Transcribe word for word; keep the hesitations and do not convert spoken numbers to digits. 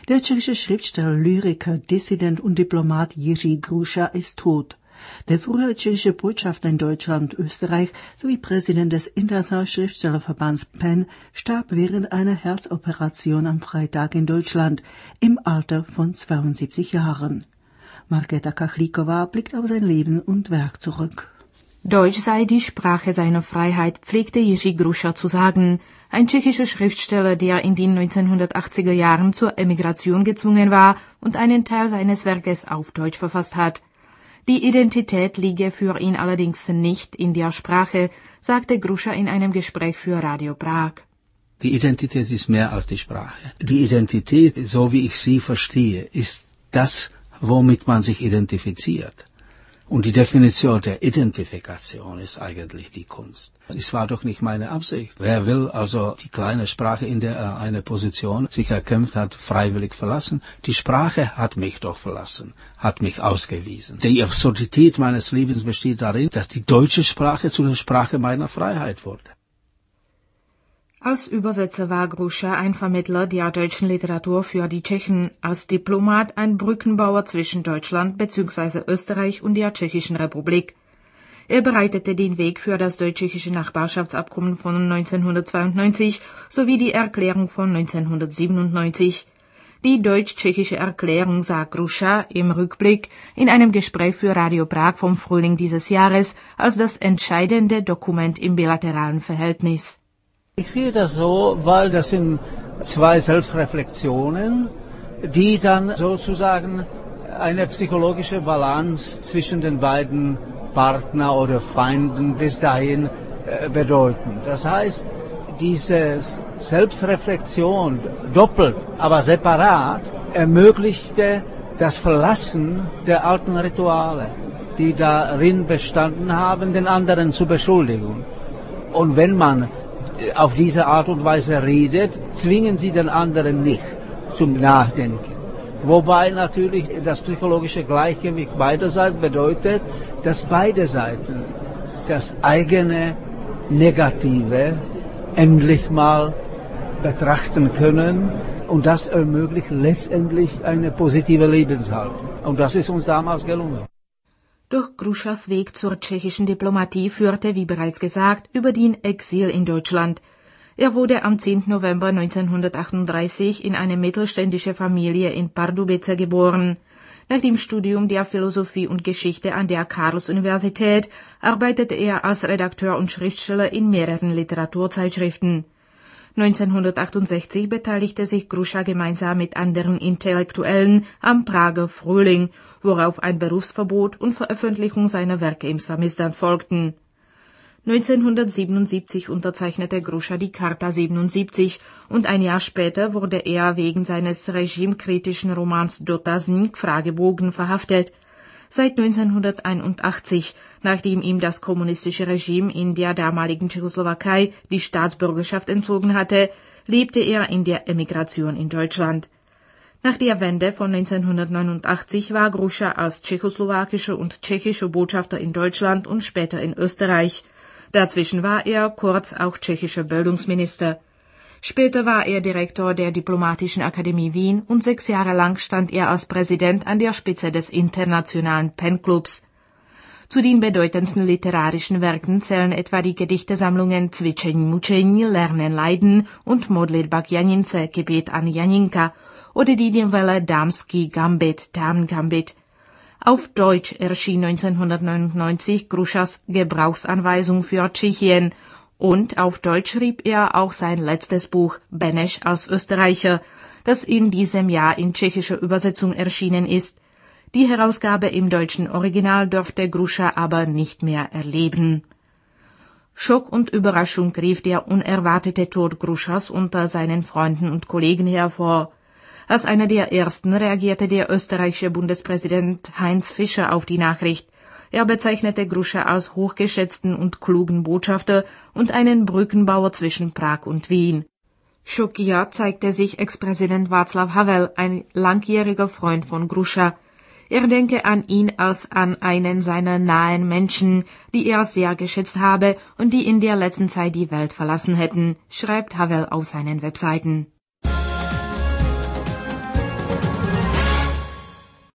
Der tschechische Schriftsteller, Lyriker, Dissident und Diplomat Jiří Gruša ist tot. Der frühere tschechische Botschafter in Deutschland und Österreich sowie Präsident des Internationalen Schriftstellerverbands P E N starb während einer Herzoperation am Freitag in Deutschland im Alter von zweiundsiebzig Jahren. Markéta Kachlíková blickt auf sein Leben und Werk zurück. Deutsch sei die Sprache seiner Freiheit, pflegte Jiří Gruša zu sagen, ein tschechischer Schriftsteller, der in den neunzehnhundertachtziger Jahren zur Emigration gezwungen war und einen Teil seines Werkes auf Deutsch verfasst hat. Die Identität liege für ihn allerdings nicht in der Sprache, sagte Gruša in einem Gespräch für Radio Prag. Die Identität ist mehr als die Sprache. Die Identität, so wie ich sie verstehe, ist das, womit man sich identifiziert. Und die Definition der Identifikation ist eigentlich die Kunst. Es war doch nicht meine Absicht. Wer will also die kleine Sprache, in der er eine Position sich erkämpft hat, freiwillig verlassen? Die Sprache hat mich doch verlassen, hat mich ausgewiesen. Die Absurdität meines Lebens besteht darin, dass die deutsche Sprache zu der Sprache meiner Freiheit wurde. Als Übersetzer war Gruša ein Vermittler der deutschen Literatur für die Tschechen, als Diplomat ein Brückenbauer zwischen Deutschland bzw. Österreich und der Tschechischen Republik. Er bereitete den Weg für das deutsch-tschechische Nachbarschaftsabkommen von neunzehnhundertzweiundneunzig sowie die Erklärung von neunzehnhundertsiebenundneunzig. Die deutsch-tschechische Erklärung sah Gruša im Rückblick in einem Gespräch für Radio Prag vom Frühling dieses Jahres als das entscheidende Dokument im bilateralen Verhältnis. Ich sehe das so, weil das sind zwei Selbstreflexionen, die dann sozusagen eine psychologische Balance zwischen den beiden Partner oder Feinden bis dahin äh, bedeuten. Das heißt, diese Selbstreflexion doppelt, aber separat ermöglichte das Verlassen der alten Rituale, die darin bestanden haben, den anderen zu beschuldigen. Und wenn man auf diese Art und Weise redet, zwingen sie den anderen nicht zum Nachdenken. Wobei natürlich das psychologische Gleichgewicht beider Seiten bedeutet, dass beide Seiten das eigene Negative endlich mal betrachten können und das ermöglicht letztendlich eine positive Lebenshaltung. Und das ist uns damals gelungen. Doch Grušas Weg zur tschechischen Diplomatie führte, wie bereits gesagt, über den Exil in Deutschland. Er wurde am zehnten November neunzehnhundertachtunddreißig in eine mittelständische Familie in Pardubice geboren. Nach dem Studium der Philosophie und Geschichte an der Karls-Universität arbeitete er als Redakteur und Schriftsteller in mehreren Literaturzeitschriften. neunzehnhundertachtundsechzig beteiligte sich Gruša gemeinsam mit anderen Intellektuellen am Prager Frühling, worauf ein Berufsverbot und Veröffentlichung seiner Werke im Samizdat folgten. neunzehnhundertsiebenundsiebzig unterzeichnete Gruša die Charta siebenundsiebzig und ein Jahr später wurde er wegen seines regimekritischen Romans Dotazník Fragebogen verhaftet. Seit neunzehnhunderteinundachtzig, nachdem ihm das kommunistische Regime in der damaligen Tschechoslowakei die Staatsbürgerschaft entzogen hatte, lebte er in der Emigration in Deutschland. Nach der Wende von neunzehnhundertneunundachtzig war Gruša als tschechoslowakischer und tschechischer Botschafter in Deutschland und später in Österreich. Dazwischen war er kurz auch tschechischer Bildungsminister. Später war er Direktor der Diplomatischen Akademie Wien und sechs Jahre lang stand er als Präsident an der Spitze des internationalen P E N-Clubs. Zu den bedeutendsten literarischen Werken zählen etwa die Gedichtesammlungen Cvičení mučení, Lernen leiden und Modlitba k Janince, Gebet an Janinka oder die Novelle Dámský gambit, Damengambit. Auf Deutsch erschien neunzehnhundertneunundneunzig Grušas Gebrauchsanweisung für Tschechien und auf Deutsch schrieb er auch sein letztes Buch Beneš als Österreicher, das in diesem Jahr in tschechischer Übersetzung erschienen ist. Die Herausgabe im deutschen Original durfte Gruša aber nicht mehr erleben. Schock und Überraschung rief der unerwartete Tod Grušas unter seinen Freunden und Kollegen hervor. Als einer der ersten reagierte der österreichische Bundespräsident Heinz Fischer auf die Nachricht. Er bezeichnete Gruša als hochgeschätzten und klugen Botschafter und einen Brückenbauer zwischen Prag und Wien. Schockiert zeigte sich Ex-Präsident Václav Havel, ein langjähriger Freund von Gruša. Er denke an ihn als an einen seiner nahen Menschen, die er sehr geschätzt habe und die in der letzten Zeit die Welt verlassen hätten, schreibt Havel auf seinen Webseiten.